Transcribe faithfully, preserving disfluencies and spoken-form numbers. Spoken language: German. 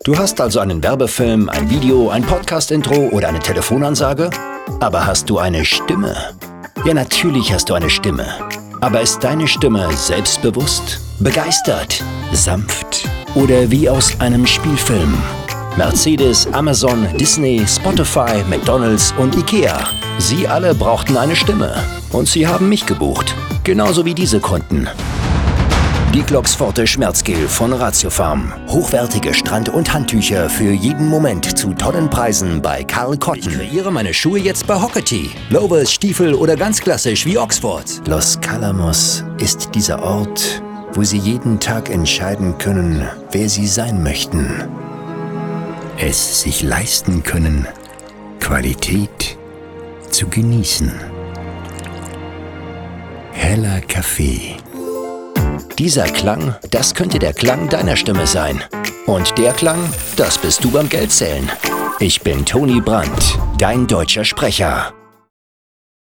Du hast also einen Werbefilm, ein Video, ein Podcast-Intro oder eine Telefonansage? Aber hast du eine Stimme? Ja, natürlich hast du eine Stimme. Aber ist deine Stimme selbstbewusst, begeistert, sanft oder wie aus einem Spielfilm? Mercedes, Amazon, Disney, Spotify, McDonald's und Ikea. Sie alle brauchten eine Stimme. Und sie haben mich gebucht. Genauso wie diese Kunden. Die Glocksforte Schmerzgel von Ratiopharm. Hochwertige Strand- und Handtücher für jeden Moment zu tollen Preisen bei Karl Cotton. Ich kreiere meine Schuhe jetzt bei Hockety. Loafers, Stiefel oder ganz klassisch wie Oxford. Los Calamos ist dieser Ort, wo Sie jeden Tag entscheiden können, wer Sie sein möchten. Es sich leisten können, Qualität zu genießen. Heller Kaffee. Dieser Klang, das könnte der Klang deiner Stimme sein. Und der Klang, das bist du beim Geldzählen. Ich bin Tony Brandt, dein deutscher Sprecher.